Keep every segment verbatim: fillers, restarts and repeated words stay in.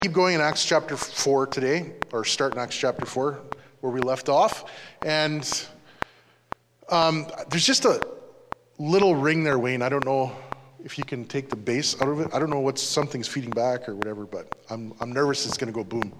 Keep going in Acts chapter four today, or start in Acts chapter four, where we left off. And um, there's just a little ring there, Wayne. I don't know if you can take the bass out of it. I don't know what something's feeding back or whatever, but I'm I'm nervous it's going to go boom.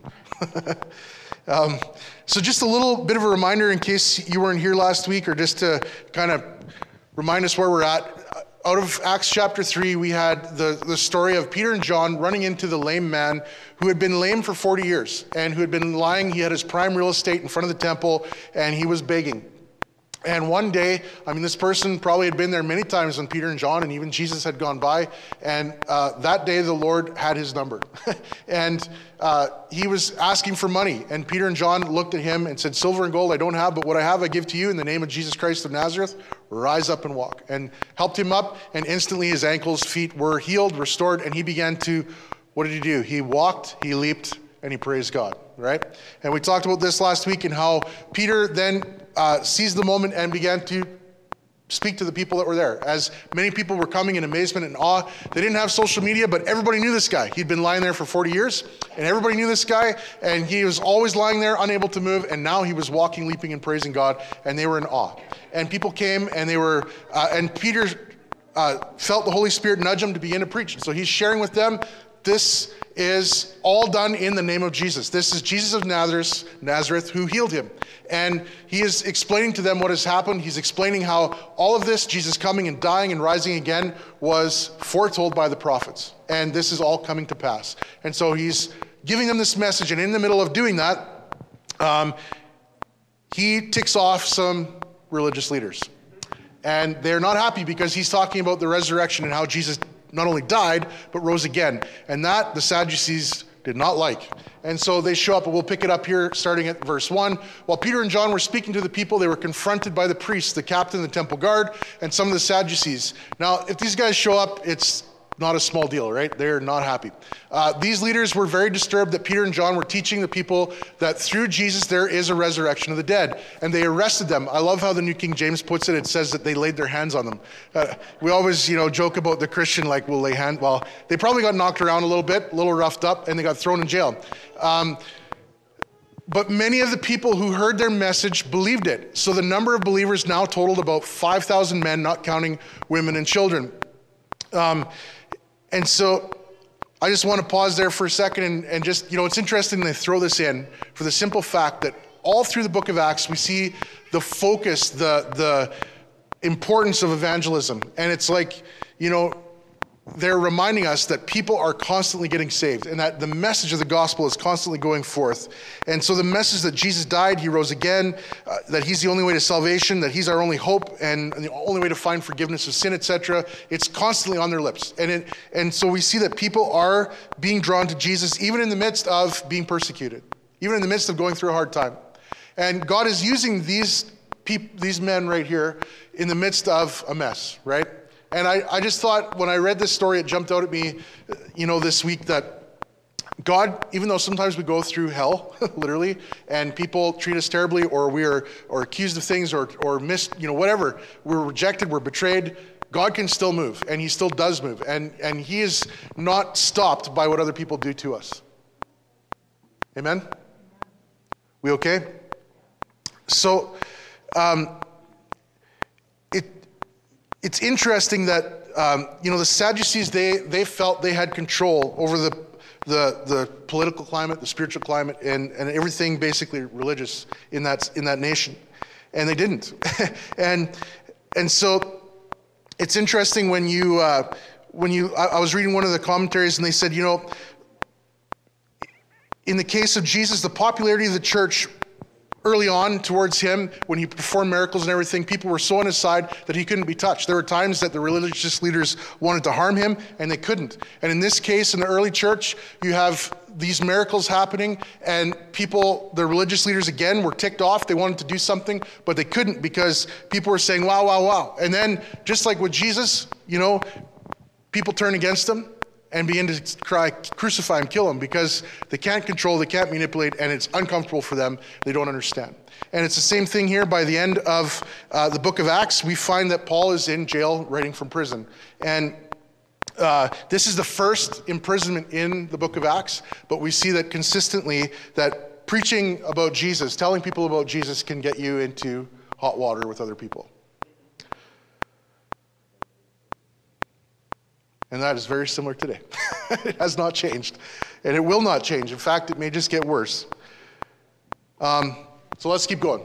um, so just a little bit of a reminder in case you weren't here last week, or just to kind of remind us where we're at. Out of Acts chapter three, we had the, the story of Peter and John running into the lame man who had been lame for forty years and who had been lying. He had his prime real estate in front of the temple, and he was begging. And one day, I mean, this person probably had been there many times when Peter and John and even Jesus had gone by. And uh, that day, the Lord had his number. and uh, he was asking for money. And Peter and John looked at him and said, "Silver and gold I don't have, but what I have I give to you. In the name of Jesus Christ of Nazareth, rise up and walk." And helped him up. And instantly his ankles, feet were healed, restored. And he began to, what did he do? He walked, he leaped, and he praised God, right? And we talked about this last week and how Peter then uh, seized the moment and began to speak to the people that were there. As many people were coming in amazement and awe. They didn't have social media, but everybody knew this guy. He'd been lying there for forty years, and everybody knew this guy, and he was always lying there, unable to move, and now he was walking, leaping, and praising God, and they were in awe. And people came, and they were, uh, and Peter uh, felt the Holy Spirit nudge him to begin to preach. So he's sharing with them, this is all done in the name of Jesus. This is Jesus of Nazareth, Nazareth who healed him. And he is explaining to them what has happened. He's explaining how all of this, Jesus coming and dying and rising again, was foretold by the prophets. And this is all coming to pass. And so he's giving them this message. And in the middle of doing that, um, he ticks off some religious leaders. And they're not happy because he's talking about the resurrection and how Jesus not only died, but rose again. And that the Sadducees did not like. And so they show up, and we'll pick it up here starting at verse one. While Peter and John were speaking to the people, they were confronted by the priests, the captain, the temple guard, and some of the Sadducees. Now, if these guys show up, it's not a small deal, right? They're not happy. Uh, these leaders were very disturbed that Peter and John were teaching the people that through Jesus there is a resurrection of the dead. And they arrested them. I love how the New King James puts it. It says that they laid their hands on them. Uh, we always, you know, joke about the Christian, like, will lay hand. Well, they probably got knocked around a little bit, a little roughed up, and they got thrown in jail. Um, But many of the people who heard their message believed it. So the number of believers now totaled about five thousand men, not counting women and children. Um, and so I just want to pause there for a second and, and just, you know, it's interesting they throw this in for the simple fact that all through the book of Acts, we see the focus, the the importance of evangelism. And it's like, you know, they're reminding us that people are constantly getting saved and that the message of the gospel is constantly going forth. And so the message that Jesus died, he rose again, uh, that he's the only way to salvation, that he's our only hope and the only way to find forgiveness of sin, et cetera. It's constantly on their lips. And it, and so we see that people are being drawn to Jesus even in the midst of being persecuted, even in the midst of going through a hard time. And God is using these peop- these men right here in the midst of a mess, right? And I, I just thought when I read this story, it jumped out at me, you know, this week that God, even though sometimes we go through hell, literally, and people treat us terribly, or we are or accused of things, or or missed, you know, whatever, we're rejected, we're betrayed, God can still move, and he still does move. And, and he is not stopped by what other people do to us. Amen? We okay? So, um, it's interesting that, um, you know, the Sadducees, they they felt they had control over the the the political climate, the spiritual climate, and, and everything basically religious in that in that nation. And they didn't. and and so it's interesting when you, uh, when you I, I was reading one of the commentaries and they said, you know, in the case of Jesus, the popularity of the church early on towards him, when he performed miracles and everything, people were so on his side that he couldn't be touched. There were times that the religious leaders wanted to harm him, and they couldn't. And in this case, in the early church, you have these miracles happening, and people, the religious leaders again, were ticked off. They wanted to do something, but they couldn't because people were saying, wow, wow, wow. And then, just like with Jesus, you know, people turn against him and begin to cry, crucify him, kill him, because they can't control, they can't manipulate, and it's uncomfortable for them. They don't understand. And it's the same thing here. By the end of uh, the book of Acts, we find that Paul is in jail writing from prison. And Uh, this is the first imprisonment in the book of Acts, but we see that consistently that preaching about Jesus, telling people about Jesus can get you into hot water with other people. And that is very similar today. It has not changed, and it will not change. In fact, it may just get worse. Um, so let's keep going.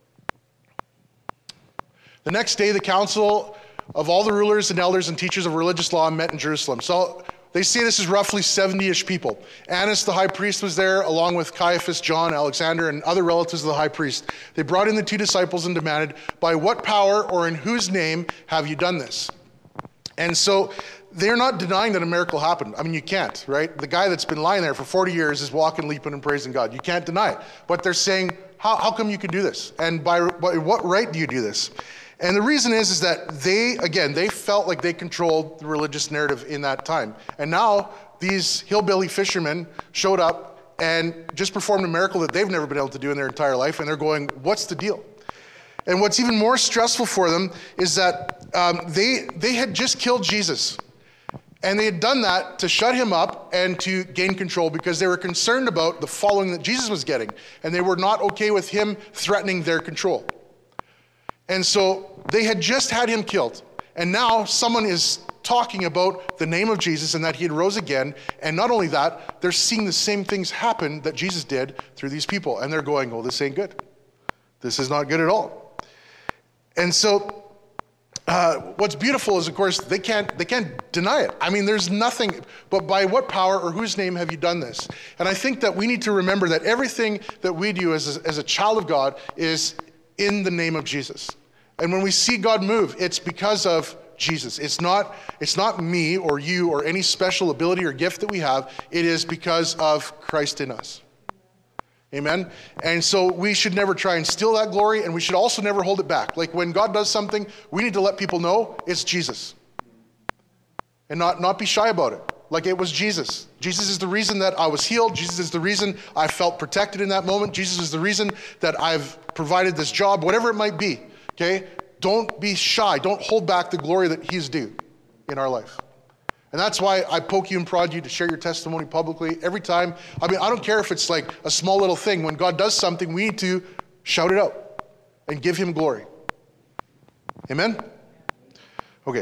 The next day, the council of all the rulers and elders and teachers of religious law met in Jerusalem. So they say this is roughly seventy-ish people. Annas, the high priest, was there, along with Caiaphas, John, Alexander, and other relatives of the high priest. They brought in the two disciples and demanded, "By what power or in whose name have you done this?" And so they're not denying that a miracle happened. I mean, you can't, right? The guy that's been lying there for forty years is walking, leaping, and praising God. You can't deny it. But they're saying, how, how come you could do this? And by, by what right do you do this? And the reason is, is that they, again, they felt like they controlled the religious narrative in that time. And now these hillbilly fishermen showed up and just performed a miracle that they've never been able to do in their entire life. And they're going, what's the deal? And what's even more stressful for them is that um, they they had just killed Jesus. And they had done that to shut him up and to gain control because they were concerned about the following that Jesus was getting. And they were not okay with him threatening their control. And so they had just had him killed. And now someone is talking about the name of Jesus and that he had rose again. And not only that, they're seeing the same things happen that Jesus did through these people. And they're going, oh, this ain't good. This is not good at all. And so uh, what's beautiful is, of course, they can't they can't deny it. I mean, there's nothing, but by what power or whose name have you done this? And I think that we need to remember that everything that we do as a, as a child of God is in the name of Jesus. And when we see God move, it's because of Jesus. It's not, it's not me or you or any special ability or gift that we have. It is because of Christ in us. Amen? And so we should never try and steal that glory, and we should also never hold it back. Like when God does something, we need to let people know it's Jesus. And not, not be shy about it. Like it was Jesus. Jesus is the reason that I was healed. Jesus is the reason I felt protected in that moment. Jesus is the reason that I've provided this job, whatever it might be. Okay? Don't be shy. Don't hold back the glory that he's due in our life. And that's why I poke you and prod you to share your testimony publicly every time. I mean, I don't care if it's like a small little thing. When God does something, we need to shout it out and give him glory. Amen? Okay.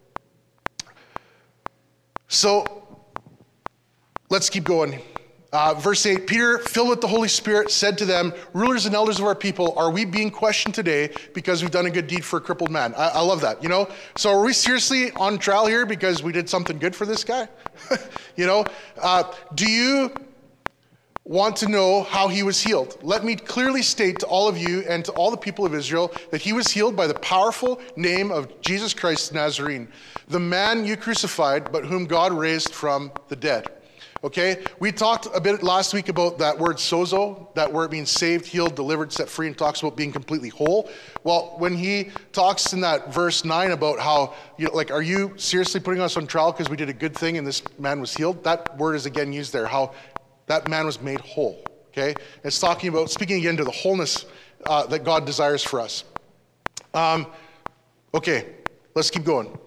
So, let's keep going. Uh, verse eight, Peter, filled with the Holy Spirit, said to them, rulers and elders of our people, are we being questioned today because we've done a good deed for a crippled man? I, I love that, you know? So are we seriously on trial here because we did something good for this guy? you know? Uh, do you want to know how he was healed? Let me clearly state to all of you and to all the people of Israel that he was healed by the powerful name of Jesus Christ Nazarene, the man you crucified, but whom God raised from the dead. Okay, we talked a bit last week about that word sozo, that word means saved, healed, delivered, set free, and talks about being completely whole. Well, when he talks in that verse nine about how, you know, like, are you seriously putting us on trial because we did a good thing and this man was healed? That word is again used there, how that man was made whole. Okay, it's talking about, speaking again to the wholeness uh, that God desires for us. Um, okay, let's keep going.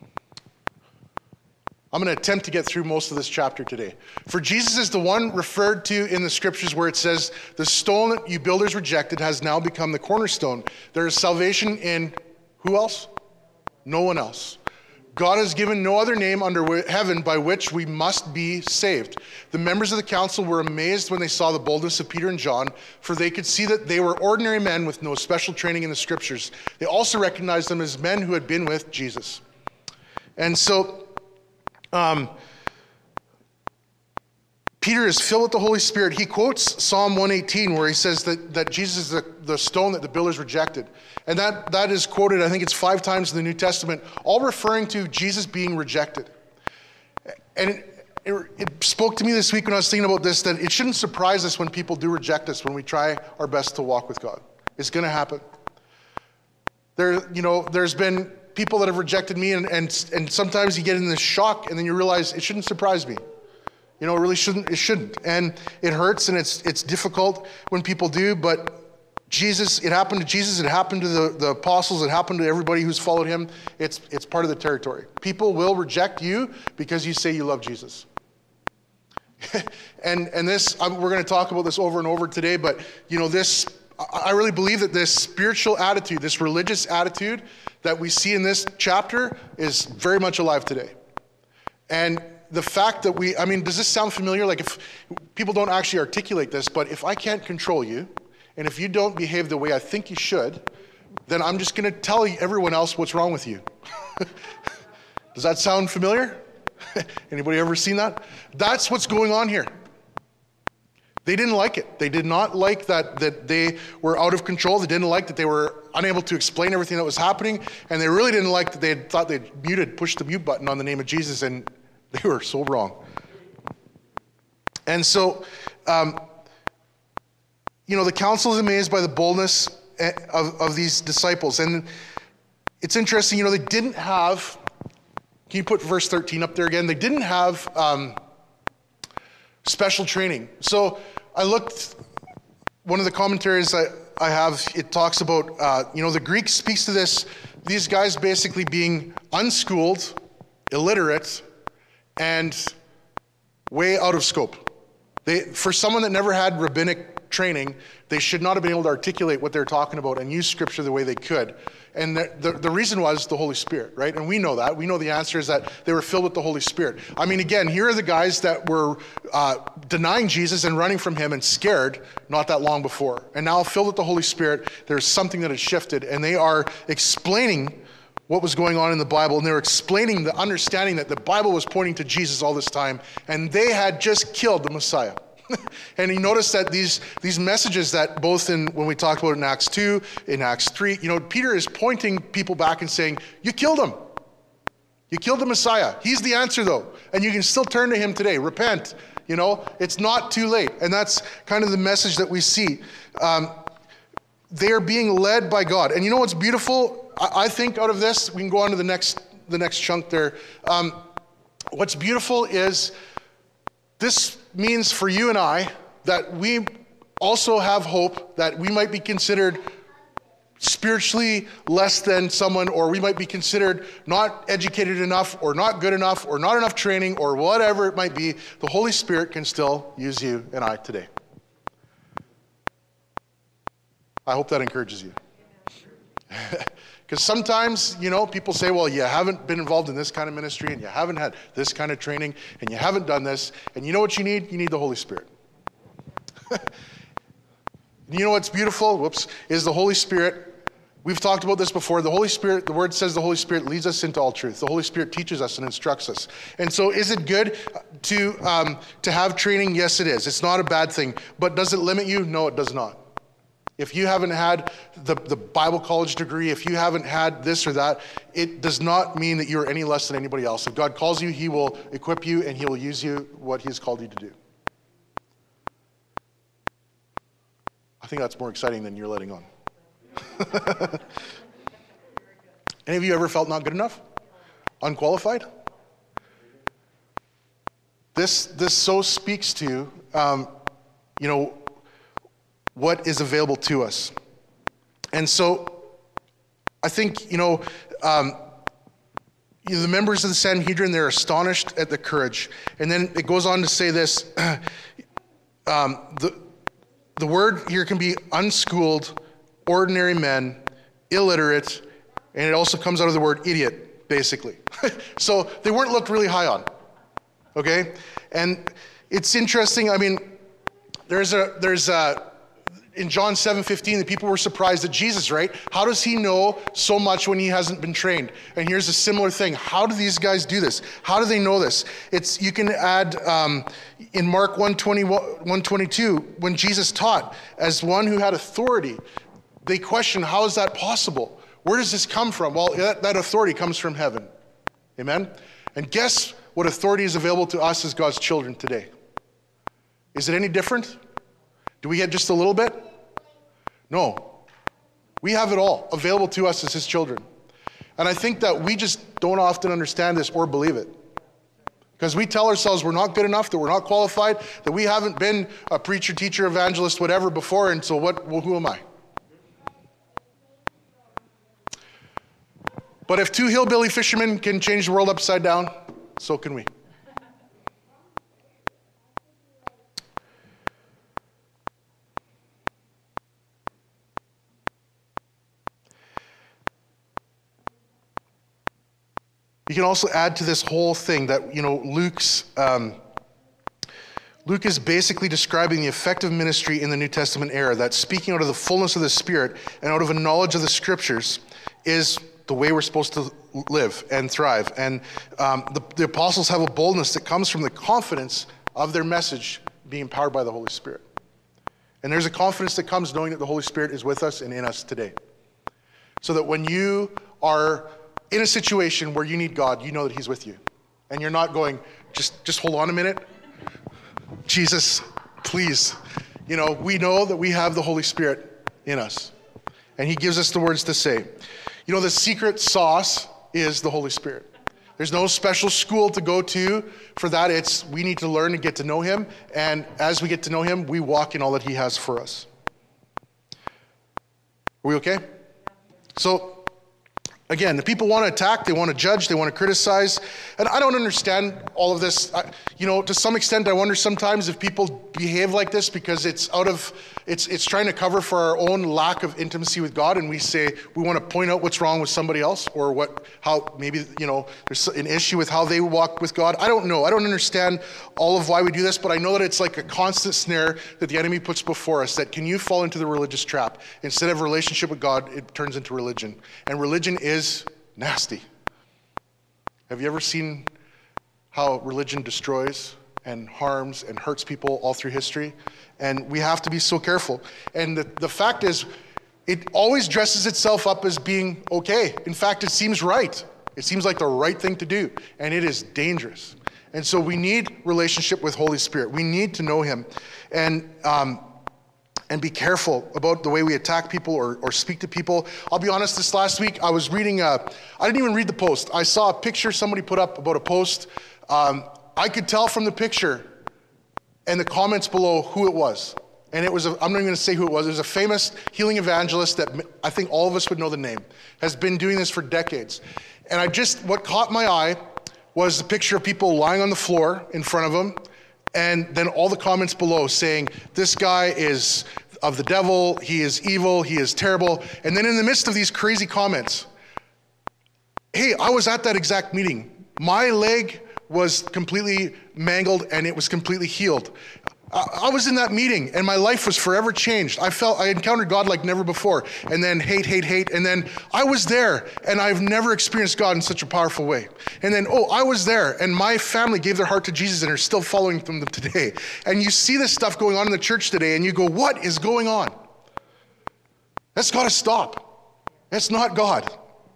I'm going to attempt to get through most of this chapter today. For Jesus is the one referred to in the scriptures where it says, the stone that you builders rejected has now become the cornerstone. There is salvation in who else? No one else. God has given no other name under heaven by which we must be saved. The members of the council were amazed when they saw the boldness of Peter and John, for they could see that they were ordinary men with no special training in the scriptures. They also recognized them as men who had been with Jesus. And so, Um, Peter is filled with the Holy Spirit. He quotes Psalm one eighteen where he says that, that Jesus is the, the stone that the builders rejected. And that, that is quoted, I think it's five times in the New Testament, all referring to Jesus being rejected. And it, it, it spoke to me this week when I was thinking about this, that it shouldn't surprise us when people do reject us when we try our best to walk with God. It's going to happen. There, you know, there's been people that have rejected me, and, and and sometimes you get in this shock, and then you realize it shouldn't surprise me. You know, it really shouldn't. It shouldn't, and it hurts, and it's it's difficult when people do. But Jesus, it happened to Jesus, it happened to the, the apostles, it happened to everybody who's followed him. It's, it's part of the territory. People will reject you because you say you love Jesus. and and this, I'm, we're going to talk about this over and over today, but you know, this, I really believe that this spiritual attitude, this religious attitude that we see in this chapter is very much alive today. And the fact that we, I mean, does this sound familiar? Like if people don't actually articulate this, but if I can't control you, and if you don't behave the way I think you should, then I'm just going to tell everyone else what's wrong with you. Does that sound familiar? Anybody ever seen that? That's what's going on here. They didn't like it. They did not like that, that they were out of control. They didn't like that they were unable to explain everything that was happening. And they really didn't like that they had thought they'd muted, pushed the mute button on the name of Jesus, and they were so wrong. And so, um, you know, the council is amazed by the boldness of, of these disciples. And it's interesting, you know, they didn't have, can you put verse thirteen up there again? They didn't have um, special training. So I looked, one of the commentaries I, I have, it talks about, uh, you know, the Greek speaks to this, these guys basically being unschooled, illiterate, and way out of scope. They, for someone that never had rabbinic training, they should not have been able to articulate what they're talking about and use scripture the way they could. And the, the, the reason was the Holy Spirit, right? And we know that. We know the answer is that they were filled with the Holy Spirit. I mean, again, here are the guys that were uh, denying Jesus and running from him and scared not that long before. And now filled with the Holy Spirit, there's something that has shifted, and they are explaining what was going on in the Bible, and they were explaining the understanding that the Bible was pointing to Jesus all this time, and they had just killed the Messiah. And you notice that these these messages that both in, when we talked about it in Acts two, in Acts three, you know, Peter is pointing people back and saying, you killed him. You killed the Messiah. He's the answer though. And you can still turn to him today. Repent. You know, it's not too late. And that's kind of the message that we see. Um, they are being led by God. And you know what's beautiful? I, I think out of this, we can go on to the next, the next chunk there. Um, what's beautiful is this means for you and I that we also have hope that we might be considered spiritually less than someone, or we might be considered not educated enough or not good enough or not enough training or whatever it might be. The Holy Spirit can still use you and I today. I hope that encourages you. Because sometimes, you know, people say, well, you haven't been involved in this kind of ministry, and you haven't had this kind of training, and you haven't done this, and you know what you need? You need the Holy Spirit. You know what's beautiful? Whoops, is the Holy Spirit. We've talked about this before. The Holy Spirit, the word says the Holy Spirit leads us into all truth. The Holy Spirit teaches us and instructs us. And so is it good to, um, to have training? Yes, it is. It's not a bad thing. But does it limit you? No, it does not. If you haven't had the, the Bible college degree, if you haven't had this or that, it does not mean that you're any less than anybody else. If God calls you, he will equip you and he will use you what he's called you to do. I think that's more exciting than you're letting on. Any of you ever felt not good enough? Unqualified? This, this so speaks to, um, you know, what is available to us. And so I think, you know, um, you know, the members of the Sanhedrin, they're astonished at the courage. And then it goes on to say this, um, the, the word here can be unschooled, ordinary men, illiterate, and it also comes out of the word idiot, basically. So they weren't looked really high on, okay? And it's interesting, I mean, there's a, there's a, in John seven fifteen, the people were surprised at Jesus, right? How does he know so much when he hasn't been trained? And here's a similar thing. How do these guys do this? How do they know this? It's, you can add um, in Mark one twenty-two, when Jesus taught as one who had authority, they question, how is that possible? Where does this come from? Well, that, that authority comes from heaven. Amen? And guess what authority is available to us as God's children today? Is it any different? Do we get just a little bit? No. We have it all available to us as his children. And I think that we just don't often understand this or believe it. Because we tell ourselves we're not good enough, that we're not qualified, that we haven't been a preacher, teacher, evangelist, whatever before, and so what? Well, who am I? But if two hillbilly fishermen can change the world upside down, so can we. You can also add to this whole thing that, you know, Luke's, um, Luke is basically describing the effective ministry in the New Testament era, that speaking out of the fullness of the Spirit and out of a knowledge of the Scriptures is the way we're supposed to live and thrive. And um, the, the apostles have a boldness that comes from the confidence of their message being empowered by the Holy Spirit. And there's a confidence that comes knowing that the Holy Spirit is with us and in us today. So that when you are in a situation where you need God, you know that he's with you. And you're not going, just, just hold on a minute. Jesus, please. You know, we know that we have the Holy Spirit in us. And he gives us the words to say. You know, the secret sauce is the Holy Spirit. There's no special school to go to for that. It's we need to learn and get to know him. And as we get to know him, we walk in all that he has for us. Are we okay? So, again, the people want to attack, they want to judge, they want to criticize, and I don't understand all of this. I, you know, to some extent, I wonder sometimes if people behave like this because it's out of, it's it's trying to cover for our own lack of intimacy with God, and we say we want to point out what's wrong with somebody else, or what, how maybe, you know, there's an issue with how they walk with God. I don't know. I don't understand all of why we do this, but I know that it's like a constant snare that the enemy puts before us, that can you fall into the religious trap? Instead of a relationship with God, it turns into religion, and religion is is nasty. Have you ever seen how religion destroys and harms and hurts people all through history? And we have to be so careful. And the, the fact is, it always dresses itself up as being okay. In fact, it seems right. It seems like the right thing to do. And it is dangerous. And so we need relationship with Holy Spirit. We need to know him. And um, and be careful about the way we attack people or, or speak to people. I'll be honest, this last week, I was reading, a, I didn't even read the post. I saw a picture somebody put up about a post. Um, I could tell from the picture and the comments below who it was. And it was, a, I'm not even gonna say who it was. It was a famous healing evangelist that I think all of us would know the name, has been doing this for decades. And I just, what caught my eye was the picture of people lying on the floor in front of them, and then all the comments below saying, this guy is of the devil, he is evil, he is terrible. And then in the midst of these crazy comments, hey, I was at that exact meeting. My leg was completely mangled and it was completely healed. I was in that meeting and my life was forever changed. I felt I encountered God like never before. And then hate, hate, hate. And then I was there and I've never experienced God in such a powerful way. And then, oh, I was there and my family gave their heart to Jesus and are still following them today. And you see this stuff going on in the church today and you go, what is going on? That's got to stop. That's not God.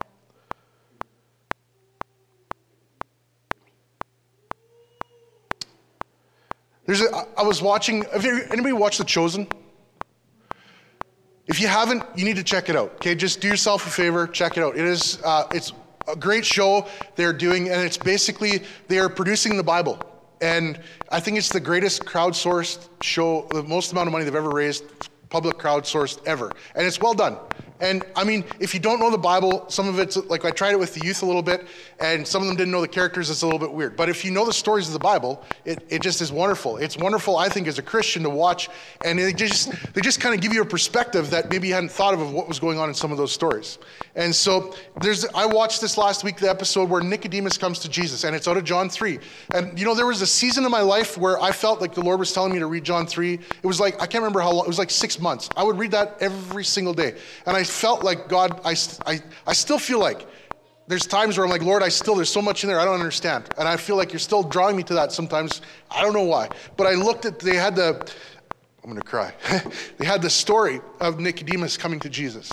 There's a, I was watching, have you, anybody watched The Chosen? If you haven't, you need to check it out. Okay, just do yourself a favor, check it out. It is, uh, it's a great show they're doing, and it's basically, they are producing the Bible. And I think it's the greatest crowdsourced show, the most amount of money they've ever raised, public crowdsourced ever. And it's well done. And I mean, if you don't know the Bible, some of it's, like I tried it with the youth a little bit, and some of them didn't know the characters, it's a little bit weird. But if you know the stories of the Bible, it, it just is wonderful. It's wonderful, I think, as a Christian to watch, and they just, they just kind of give you a perspective that maybe you hadn't thought of, of what was going on in some of those stories. And so there's, I watched this last week, the episode where Nicodemus comes to Jesus, and it's out of John three. And you know, there was a season in my life where I felt like the Lord was telling me to read John three. It was like, I can't remember how long, it was like six months. I would read that every single day. And I felt like God, I, I, I still feel like there's times where I'm like, Lord, I still, there's so much in there I don't understand. And I feel like you're still drawing me to that sometimes. I don't know why. But I looked at, they had the, I'm going to cry. They had the story of Nicodemus coming to Jesus.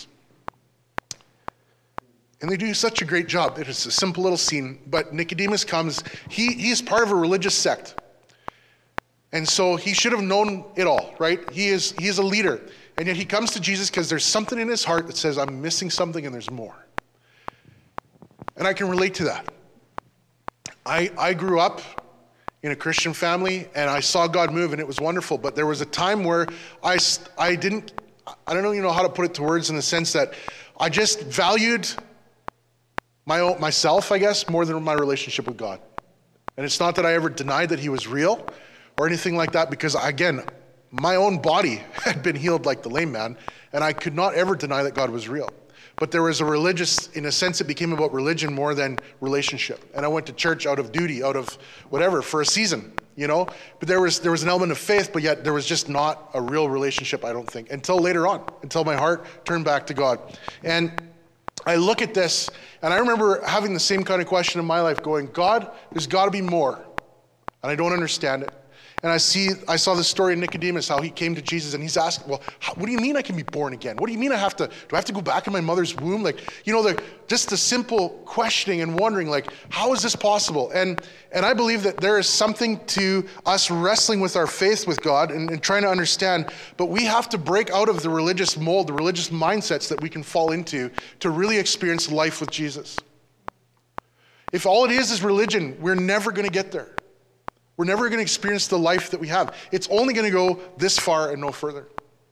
And they do such a great job. It's a simple little scene, but Nicodemus comes, he he's part of a religious sect. And so he should have known it all, right? He is he is a leader. And yet he comes to Jesus because there's something in his heart that says, I'm missing something and there's more. And I can relate to that. I I grew up in a Christian family and I saw God move and it was wonderful. But there was a time where I, I didn't, I don't know, you know how to put it to words in the sense that I just valued my own, myself, I guess, more than my relationship with God. And it's not that I ever denied that he was real or anything like that, because again, my own body had been healed like the lame man, and I could not ever deny that God was real. But there was a religious, in a sense, it became about religion more than relationship. And I went to church out of duty, out of whatever, for a season, you know? But there was there was an element of faith, but yet there was just not a real relationship, I don't think, until later on, until my heart turned back to God. And I look at this, and I remember having the same kind of question in my life, going, God, there's got to be more, and I don't understand it. And I see, I saw the story of Nicodemus, how he came to Jesus, and he's asking, well, how, what do you mean I can be born again? What do you mean I have to, do I have to go back in my mother's womb? Like, you know, the, just the simple questioning and wondering, like, how is this possible? And and I believe that there is something to us wrestling with our faith with God and, and trying to understand, but we have to break out of the religious mold, the religious mindsets that we can fall into to really experience life with Jesus. If all it is is religion, we're never going to get there. We're never going to experience the life that we have. It's only going to go this far and no further.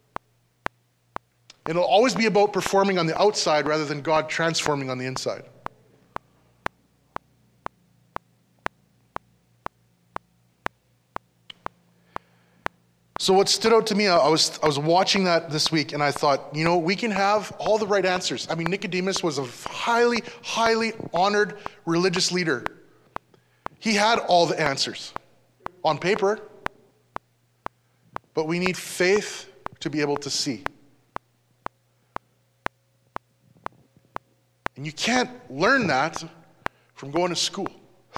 It'll always be about performing on the outside rather than God transforming on the inside. So what stood out to me, I was I was watching that this week, and I thought, you know, we can have all the right answers. I mean, Nicodemus was a highly, highly honored religious leader. He had all the answers on paper, but we need faith to be able to see. And you can't learn that from going to school.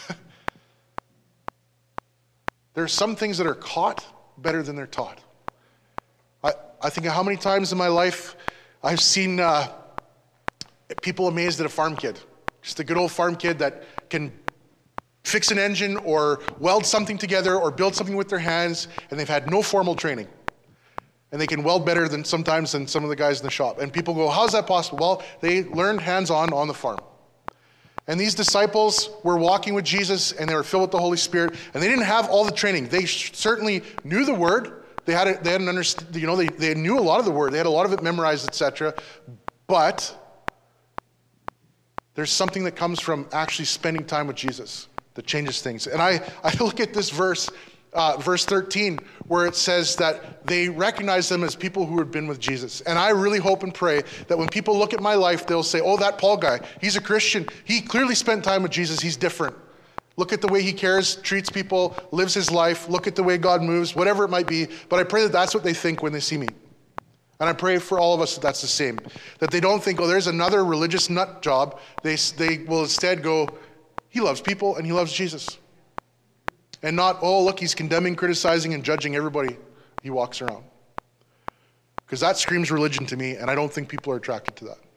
There are some things that are caught better than they're taught. I, I think of how many times in my life I've seen uh, people amazed at a farm kid. Just a good old farm kid that can fix an engine or weld something together or build something with their hands, and they've had no formal training. And they can weld better than sometimes than some of the guys in the shop. And people go, how's that possible? Well, they learned hands-on on the farm. And these disciples were walking with Jesus, and they were filled with the Holy Spirit, and they didn't have all the training. They sh- certainly knew the word. They had a, they had an underst- you know, they, they knew a lot of the word. They had a lot of it memorized, et cetera. But there's something that comes from actually spending time with Jesus that changes things. And I, I look at this verse, uh, verse thirteen, where it says that they recognize them as people who had been with Jesus. And I really hope and pray that when people look at my life, they'll say, oh, that Paul guy, he's a Christian. He clearly spent time with Jesus. He's different. Look at the way he cares, treats people, lives his life. Look at the way God moves, whatever it might be. But I pray that that's what they think when they see me. And I pray for all of us that that's the same. That they don't think, oh, there's another religious nut job. They, they will instead go, he loves people and he loves Jesus. And not, oh, look, he's condemning, criticizing, and judging everybody he walks around. Because that screams religion to me, and I don't think people are attracted to that.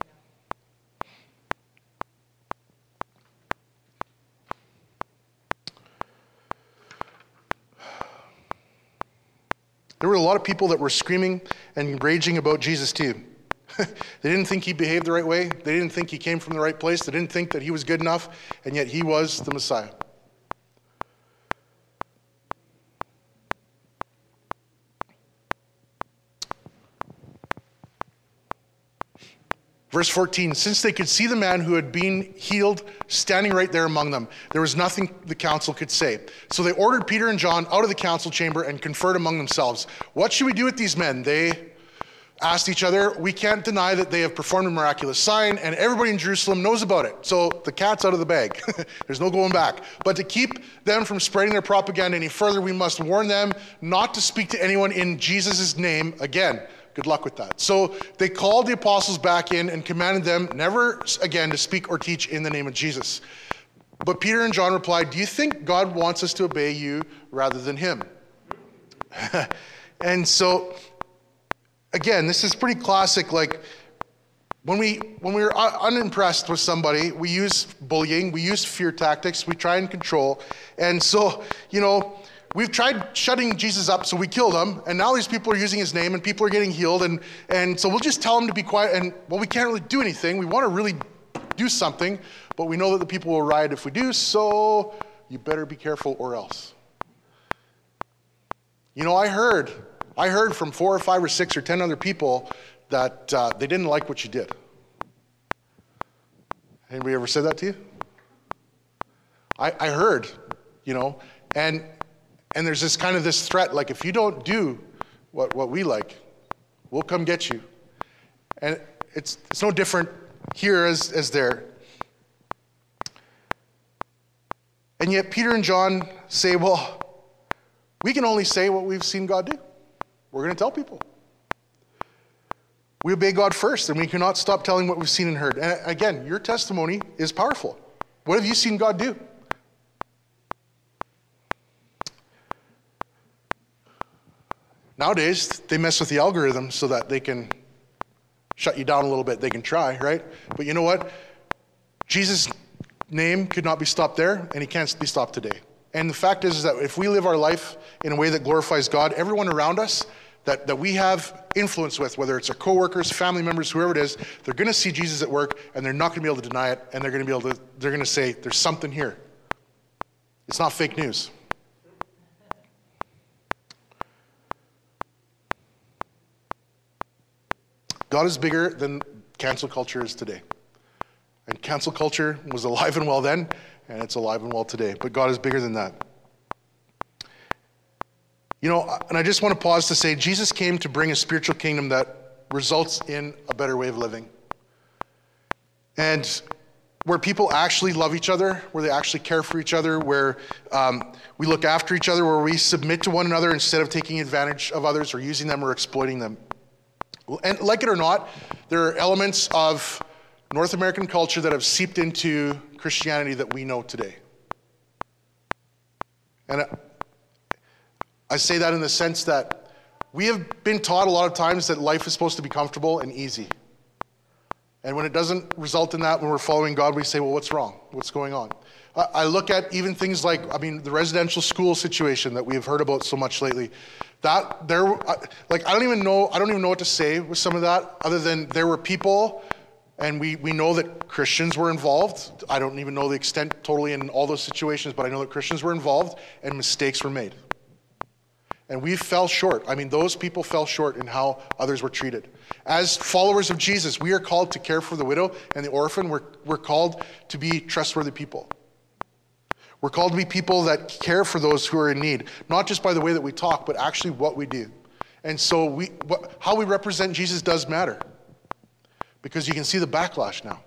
There were a lot of people that were screaming and raging about Jesus too. They didn't think he behaved the right way. They didn't think he came from the right place. They didn't think that he was good enough, and yet he was the Messiah. Verse fourteen, since they could see the man who had been healed standing right there among them, there was nothing the council could say. So they ordered Peter and John out of the council chamber and conferred among themselves. What should we do with these men? They asked each other. We can't deny that they have performed a miraculous sign, and everybody in Jerusalem knows about it. So the cat's out of the bag. There's no going back. But to keep them from spreading their propaganda any further, we must warn them not to speak to anyone in Jesus' name again. Good luck with that. So they called the apostles back in and commanded them never again to speak or teach in the name of Jesus. But Peter and John replied, do you think God wants us to obey you rather than him? And so, again, this is pretty classic. Like, when we when we're unimpressed with somebody, we use bullying, we use fear tactics, we try and control. And so, you know, we've tried shutting Jesus up, so we killed him, and now these people are using his name, and people are getting healed, and, and so we'll just tell them to be quiet, and, well, we can't really do anything. We want to really do something, but we know that the people will riot if we do, so you better be careful or else. You know, I heard, I heard from four or five or six or ten other people that uh, they didn't like what you did. Anybody ever said that to you? I, I heard, you know, and and there's this kind of this threat, like if you don't do what, what we like, we'll come get you. And it's it's no different here as, as there. And yet Peter and John say, well, we can only say what we've seen God do. We're going to tell people. We obey God first, and we cannot stop telling what we've seen and heard. And again, your testimony is powerful. What have you seen God do? Nowadays, they mess with the algorithm so that they can shut you down a little bit. They can try, right? But you know what? Jesus' name could not be stopped there, and he can't be stopped today. And the fact is, is that if we live our life in a way that glorifies God, everyone around us that, that we have influence with, whether it's our coworkers, family members, whoever it is, they're going to see Jesus at work, and they're not going to be able to deny it, and they're going to be able to, they're going to say, there's something here. It's not fake news. God is bigger than cancel culture is today. And cancel culture was alive and well then, and it's alive and well today. But God is bigger than that. You know, and I just want to pause to say, Jesus came to bring a spiritual kingdom that results in a better way of living. And where people actually love each other, where they actually care for each other, where um, we look after each other, where we submit to one another instead of taking advantage of others or using them or exploiting them. And like it or not, there are elements of North American culture that have seeped into Christianity that we know today. And I say that in the sense that we have been taught a lot of times that life is supposed to be comfortable and easy. And when it doesn't result in that, when we're following God, we say, well, what's wrong? What's going on? I look at even things like, I mean, the residential school situation that we have heard about so much lately. That there, like, I don't even know, I don't even know what to say with some of that, other than there were people, and we, we know that Christians were involved. I don't even know the extent totally in all those situations, but I know that Christians were involved, and mistakes were made. And we fell short. I mean, those people fell short in how others were treated. As followers of Jesus, we are called to care for the widow and the orphan. We're, we're called to be trustworthy people. We're called to be people that care for those who are in need, not just by the way that we talk, but actually what we do. And so we, what, how we represent Jesus does matter, because you can see the backlash now.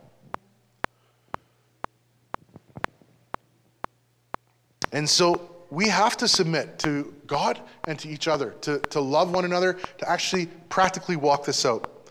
And so we have to submit to God and to each other, to, to love one another, to actually practically walk this out.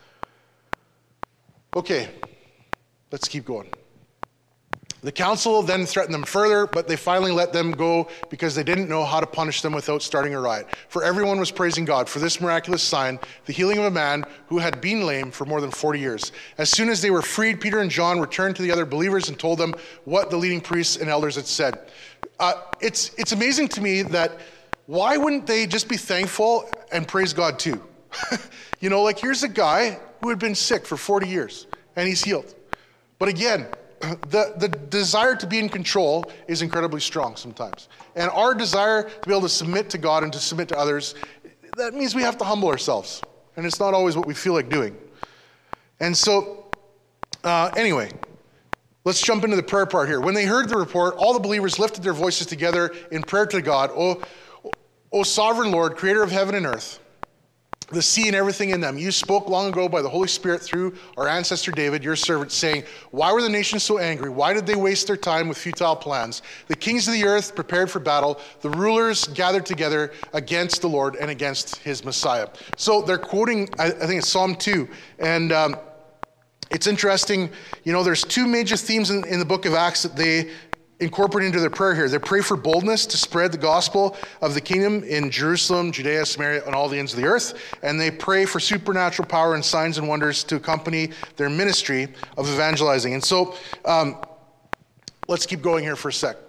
Okay, let's keep going. The council then threatened them further, but they finally let them go because they didn't know how to punish them without starting a riot. For everyone was praising God for this miraculous sign, the healing of a man who had been lame for more than forty years. As soon as they were freed, Peter and John returned to the other believers and told them what the leading priests and elders had said. Uh, it's, it's amazing to me that why wouldn't they just be thankful and praise God too? You know, like here's a guy who had been sick for forty years and he's healed. But again, The, the desire to be in control is incredibly strong sometimes. And our desire to be able to submit to God and to submit to others, that means we have to humble ourselves. And it's not always what we feel like doing. And so, uh, anyway, let's jump into the prayer part here. When they heard the report, all the believers lifted their voices together in prayer to God. O, o sovereign Lord, creator of heaven and earth, the sea and everything in them. You spoke long ago by the Holy Spirit through our ancestor David, your servant, saying, why were the nations so angry? Why did they waste their time with futile plans? The kings of the earth prepared for battle. The rulers gathered together against the Lord and against his Messiah. So they're quoting, I, I think it's Psalm two. And um, it's interesting, you know, there's two major themes in, in the book of Acts that they incorporate into their prayer here. They pray for boldness to spread the gospel of the kingdom in Jerusalem, Judea, Samaria, and all the ends of the earth. And they pray for supernatural power and signs and wonders to accompany their ministry of evangelizing. And so um, let's keep going here for a sec.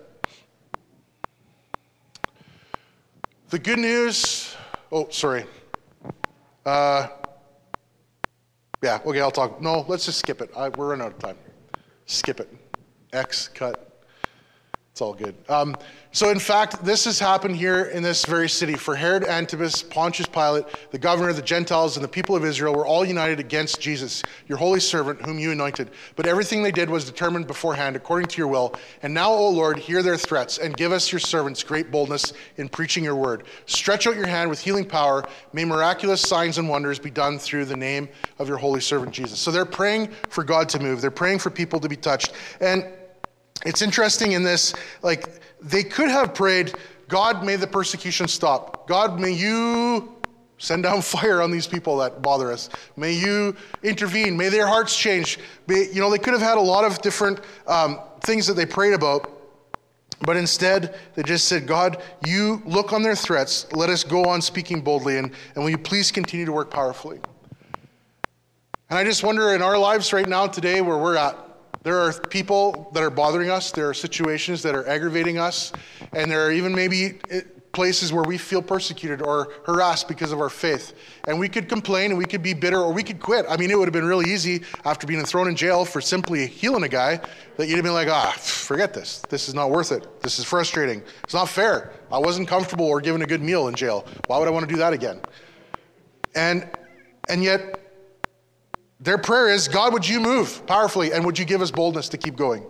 The good news, oh, sorry. Uh, yeah, okay, I'll talk. No, let's just skip it. I, we're running out of time. Skip it. X, cut. It's all good. Um, so in fact, this has happened here in this very city. For Herod Antipas, Pontius Pilate, the governor of the Gentiles, and the people of Israel were all united against Jesus, your holy servant, whom you anointed. But everything they did was determined beforehand according to your will. And now, O Lord, hear their threats, and give us, your servants, great boldness in preaching your word. Stretch out your hand with healing power. May miraculous signs and wonders be done through the name of your holy servant Jesus. So they're praying for God to move. They're praying for people to be touched. And it's interesting in this, like, they could have prayed, God, may the persecution stop. God, may you send down fire on these people that bother us. May you intervene. May their hearts change. May, you know, they could have had a lot of different um, things that they prayed about, but instead, they just said, God, you look on their threats. Let us go on speaking boldly, and, and will you please continue to work powerfully? And I just wonder in our lives right now today where we're at, there are people that are bothering us. There are situations that are aggravating us. And there are even maybe places where we feel persecuted or harassed because of our faith. And we could complain and we could be bitter or we could quit. I mean, it would have been really easy after being thrown in jail for simply healing a guy that you'd have been like, ah, forget this. This is not worth it. This is frustrating. It's not fair. I wasn't comfortable or given a good meal in jail. Why would I want to do that again? And and yet, their prayer is, God, would you move powerfully and would you give us boldness to keep going?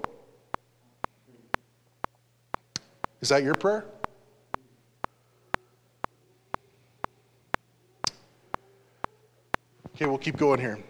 Is that your prayer? Okay, we'll keep going here.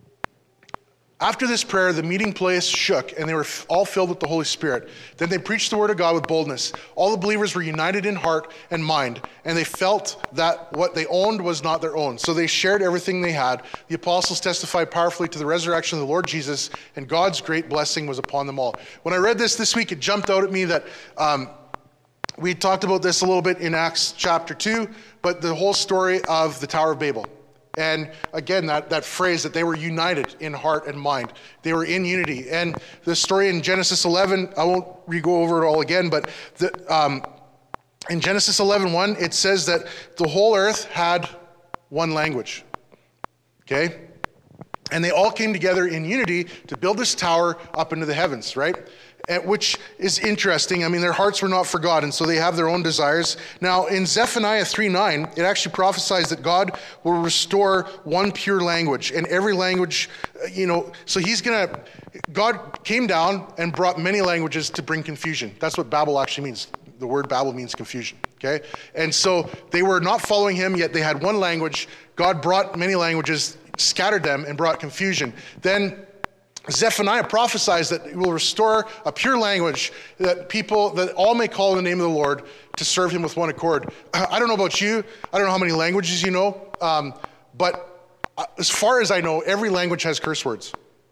After this prayer, the meeting place shook, and they were all filled with the Holy Spirit. Then they preached the word of God with boldness. All the believers were united in heart and mind, and they felt that what they owned was not their own. So they shared everything they had. The apostles testified powerfully to the resurrection of the Lord Jesus, and God's great blessing was upon them all. When I read this this week, it jumped out at me that um, we talked about this a little bit in Acts chapter two, but the whole story of the Tower of Babel. And again, that, that phrase that they were united in heart and mind. They were in unity. And the story in Genesis eleven, I won't re-go over it all again, but the, um, in Genesis eleven one, it says that the whole earth had one language. Okay? And they all came together in unity to build this tower up into the heavens, right? And, which is interesting. I mean, their hearts were not for God, and so they have their own desires. Now, in Zephaniah three nine, it actually prophesies that God will restore one pure language, and every language, you know, so he's going to, God came down and brought many languages to bring confusion. That's what Babel actually means. The word Babel means confusion, okay? And so they were not following him, yet they had one language. God brought many languages, scattered them, and brought confusion. Then Zephaniah prophesies that he will restore a pure language that people, that all may call in the name of the Lord to serve him with one accord. I don't know about you. I don't know how many languages you know. Um, but as far as I know, every language has curse words.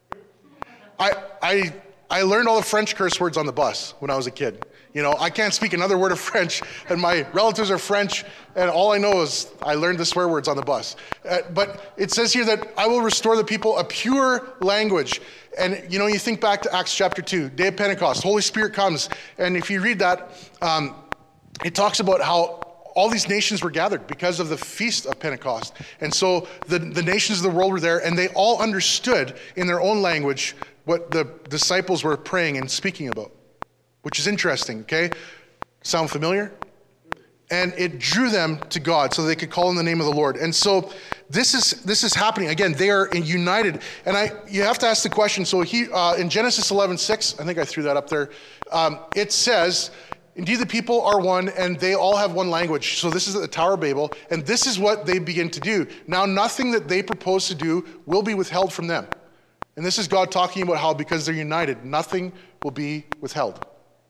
I, I, I learned all the French curse words on the bus when I was a kid. You know, I can't speak another word of French, and my relatives are French, and all I know is I learned the swear words on the bus. Uh, but it says here that I will restore the people a pure language. And, you know, you think back to Acts chapter two, day of Pentecost, Holy Spirit comes. And if you read that, um, it talks about how all these nations were gathered because of the feast of Pentecost. And so the, the nations of the world were there, and they all understood in their own language what the disciples were praying and speaking about, which is interesting, okay? Sound familiar? And it drew them to God so they could call in the name of the Lord. And so this is this is happening. Again, they are united. And I you have to ask the question, so he uh, in Genesis eleven six, I think I threw that up there, um, it says, indeed the people are one and they all have one language. So this is at the Tower of Babel, and this is what they begin to do. Now nothing that they propose to do will be withheld from them. And this is God talking about how because they're united, nothing will be withheld.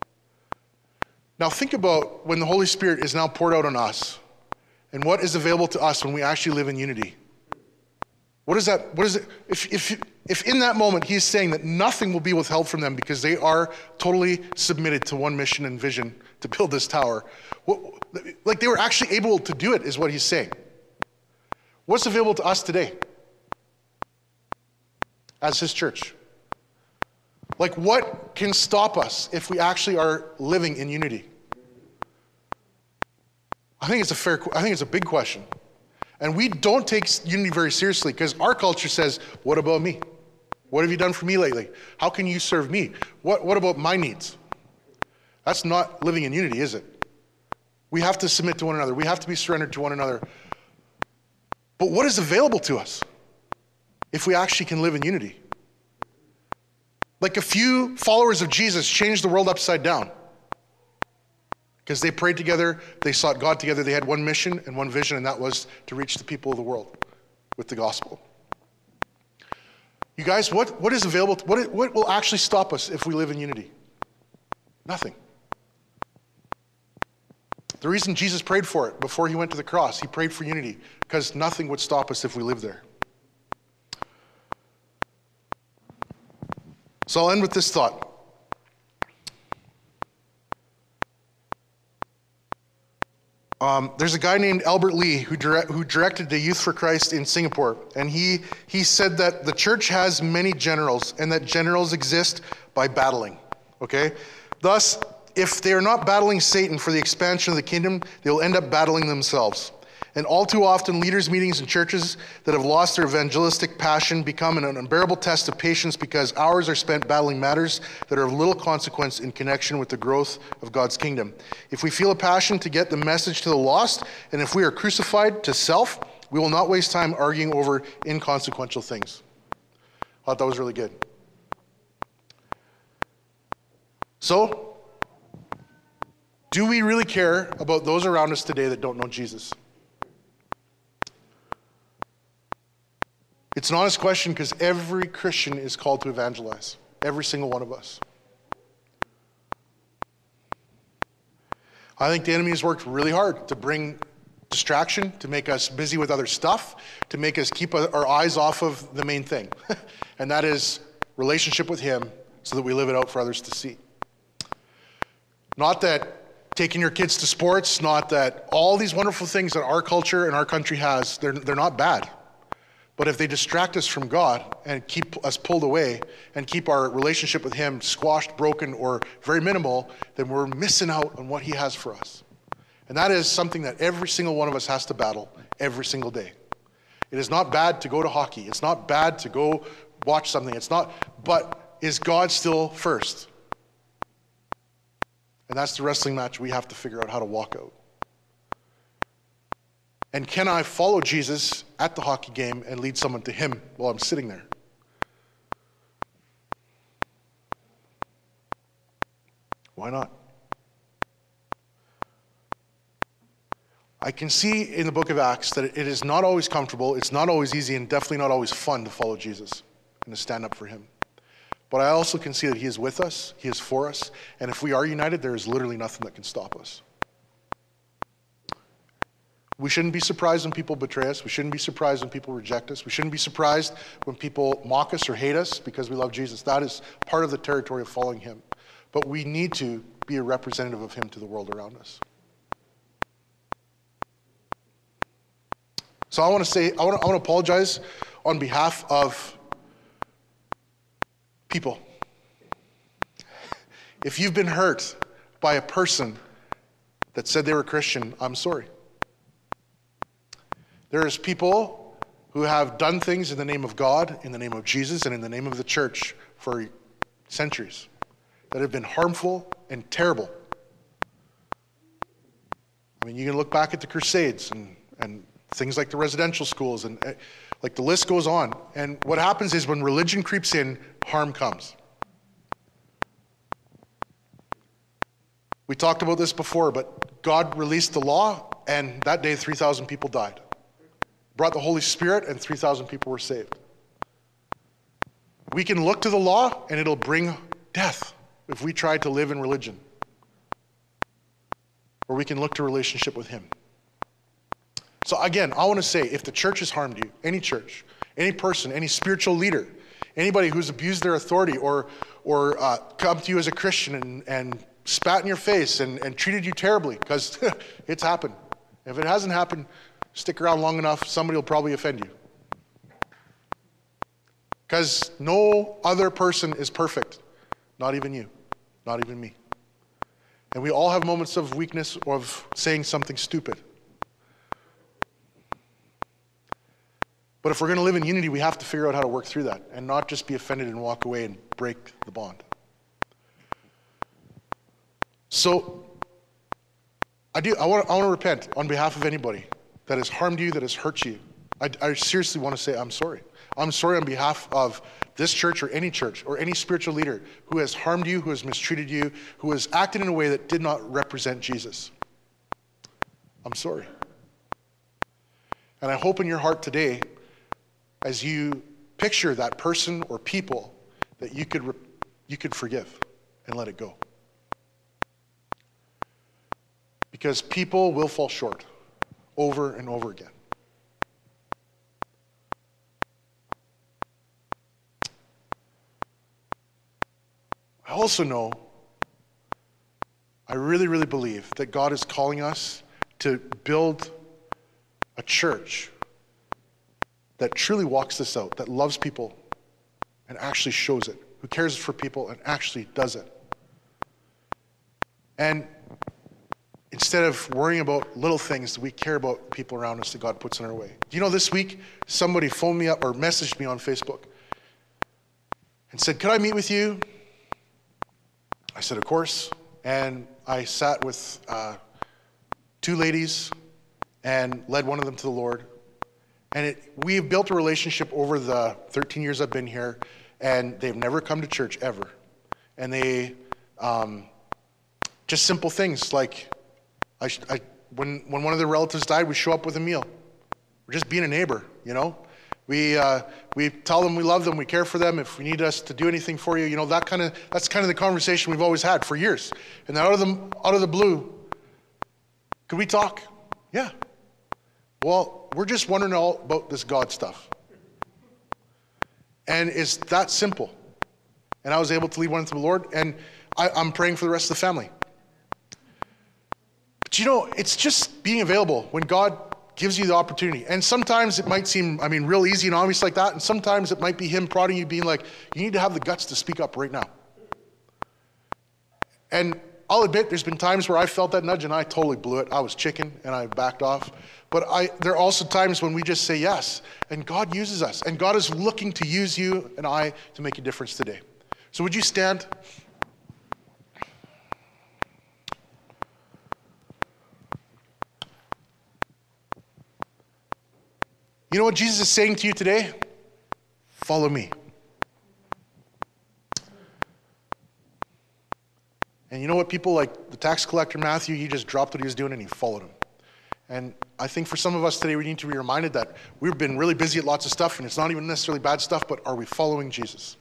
Now think about when the Holy Spirit is now poured out on us and what is available to us when we actually live in unity. What is that? What is it? If, if, if in that moment he's saying that nothing will be withheld from them because they are totally submitted to one mission and vision to build this tower, what, like they were actually able to do it is what he's saying. What's available to us today as his church? Like what can stop us if we actually are living in unity? I think it's a fair, I think it's a big question. And we don't take unity very seriously because our culture says, what about me? What have you done for me lately? How can you serve me? What, what about my needs? That's not living in unity, is it? We have to submit to one another. We have to be surrendered to one another. But what is available to us if we actually can live in unity? Like a few followers of Jesus changed the world upside down because they prayed together, they sought God together, they had one mission and one vision, and that was to reach the people of the world with the gospel. You guys, what, what is available? To, what, what will actually stop us if we live in unity? Nothing. The reason Jesus prayed for it before he went to the cross, he prayed for unity because nothing would stop us if we lived there. So I'll end with this thought. Um, there's a guy named Albert Lee who, direct, who directed the Youth for Christ in Singapore, and he, he said that the church has many generals, and that generals exist by battling, okay? Thus, if they are not battling Satan for the expansion of the kingdom, they'll end up battling themselves. And all too often, leaders' meetings in churches that have lost their evangelistic passion become an unbearable test of patience because hours are spent battling matters that are of little consequence in connection with the growth of God's kingdom. If we feel a passion to get the message to the lost, and if we are crucified to self, we will not waste time arguing over inconsequential things. I thought that was really good. So, do we really care about those around us today that don't know Jesus? It's an honest question because every Christian is called to evangelize. Every single one of us. I think the enemy has worked really hard to bring distraction, to make us busy with other stuff, to make us keep our eyes off of the main thing. And that is relationship with him so that we live it out for others to see. Not that taking your kids to sports, not that all these wonderful things that our culture and our country has, they're, they're not bad. But if they distract us from God and keep us pulled away and keep our relationship with him squashed, broken, or very minimal, then we're missing out on what he has for us. And that is something that every single one of us has to battle every single day. It is not bad to go to hockey. It's not bad to go watch something. It's not, but is God still first? And that's the wrestling match we have to figure out how to walk out. And can I follow Jesus at the hockey game and lead someone to him while I'm sitting there? Why not? I can see in the book of Acts that it is not always comfortable, it's not always easy, and definitely not always fun to follow Jesus and to stand up for him. But I also can see that he is with us, he is for us, and if we are united, there is literally nothing that can stop us. We shouldn't be surprised when people betray us. We shouldn't be surprised when people reject us. We shouldn't be surprised when people mock us or hate us because we love Jesus. That is part of the territory of following him. But we need to be a representative of him to the world around us. So I want to say, I want to, I want to apologize on behalf of people. If you've been hurt by a person that said they were Christian, I'm sorry. There's people who have done things in the name of God, in the name of Jesus, and in the name of the church for centuries that have been harmful and terrible. I mean, you can look back at the Crusades and, and things like the residential schools, and uh, like the list goes on. And what happens is when religion creeps in, harm comes. We talked about this before, but God released the law, and that day three thousand people died. Brought the Holy Spirit, and three thousand people were saved. We can look to the law, and it'll bring death if we try to live in religion. Or we can look to relationship with him. So again, I want to say, if the church has harmed you, any church, any person, any spiritual leader, anybody who's abused their authority or or uh, come to you as a Christian and, and spat in your face and, and treated you terribly, because it's happened. If it hasn't happened, stick around long enough, somebody will probably offend you. Because no other person is perfect. Not even you. Not even me. And we all have moments of weakness or of saying something stupid. But if we're going to live in unity, we have to figure out how to work through that and not just be offended and walk away and break the bond. So I do. I want. I want to repent on behalf of anybody that has harmed you, that has hurt you. I, I seriously want to say I'm sorry. I'm sorry on behalf of this church or any church or any spiritual leader who has harmed you, who has mistreated you, who has acted in a way that did not represent Jesus. I'm sorry. And I hope in your heart today, as you picture that person or people, that you could you could forgive and let it go. Because people will fall short over and over again. I also know, I really, really believe that God is calling us to build a church that truly walks this out, that loves people and actually shows it, who cares for people and actually does it. And instead of worrying about little things, we care about people around us that God puts in our way. Do you know this week, somebody phoned me up or messaged me on Facebook and said, could I meet with you? I said, of course. And I sat with uh, two ladies and led one of them to the Lord. And it, we've built a relationship over the thirteen years I've been here, and they've never come to church ever. And they, um, just simple things like, I, I, when, when one of their relatives died, we show up with a meal. We're just being a neighbor, you know? We uh, we tell them we love them, we care for them. If we need us to do anything for you, you know, that kind of that's kind of the conversation we've always had for years. And then out of the out of the blue, could we talk? Yeah. Well, we're just wondering all about this God stuff. And it's that simple. And I was able to lead one to the Lord, and I, I'm praying for the rest of the family. But you know, it's just being available when God gives you the opportunity. And sometimes it might seem, I mean, real easy and obvious like that, and sometimes it might be him prodding you, being like, you need to have the guts to speak up right now. And I'll admit, there's been times where I felt that nudge and I totally blew it. I was chicken and I backed off. But I, there are also times when we just say yes, and God uses us, and God is looking to use you and I to make a difference today. So would you stand? You know what Jesus is saying to you today? Follow me. And you know what, people like the tax collector Matthew, he just dropped what he was doing and he followed him. And I think for some of us today, we need to be reminded that we've been really busy at lots of stuff, and it's not even necessarily bad stuff, but are we following Jesus?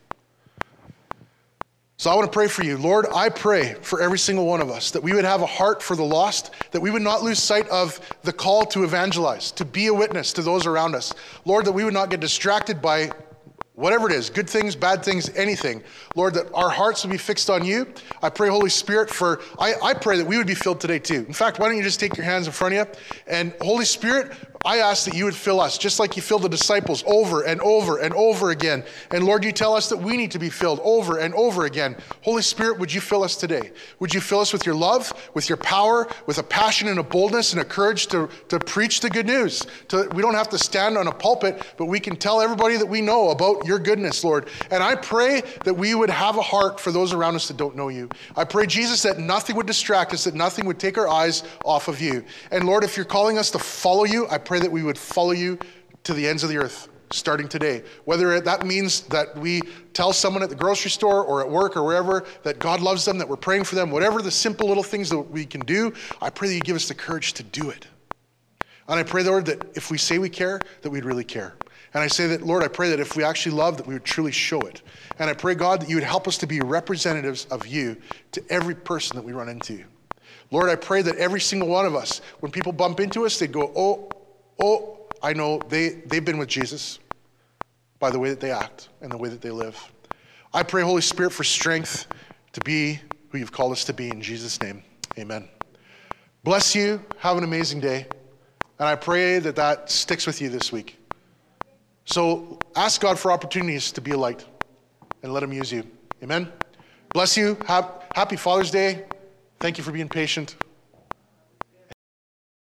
So I want to pray for you. Lord, I pray for every single one of us that we would have a heart for the lost, that we would not lose sight of the call to evangelize, to be a witness to those around us. Lord, that we would not get distracted by whatever it is, good things, bad things, anything. Lord, that our hearts would be fixed on you. I pray, Holy Spirit, for, I, I pray that we would be filled today too. In fact, why don't you just take your hands in front of you? And Holy Spirit, I ask that you would fill us, just like you filled the disciples over and over and over again. And Lord, you tell us that we need to be filled over and over again. Holy Spirit, would you fill us today? Would you fill us with your love, with your power, with a passion and a boldness and a courage to, to preach the good news? To, we don't have to stand on a pulpit, but we can tell everybody that we know about your goodness, Lord. And I pray that we would have a heart for those around us that don't know you. I pray, Jesus, that nothing would distract us, that nothing would take our eyes off of you. And Lord, if you're calling us to follow you, I pray that we would follow you to the ends of the earth, starting today. Whether that means that we tell someone at the grocery store or at work or wherever that God loves them, that we're praying for them, whatever the simple little things that we can do, I pray that you give us the courage to do it. And I pray, Lord, that if we say we care, that we'd really care. And I say that, Lord, I pray that if we actually love, that we would truly show it. And I pray, God, that you would help us to be representatives of you to every person that we run into. Lord, I pray that every single one of us, when people bump into us, they'd go, oh, oh, I know they, they've been with Jesus by the way that they act and the way that they live. I pray, Holy Spirit, for strength to be who you've called us to be. In Jesus' name, amen. Bless you. Have an amazing day. And I pray that that sticks with you this week. So ask God for opportunities to be a light and let him use you. Amen. Bless you. Have, happy Father's Day. Thank you for being patient.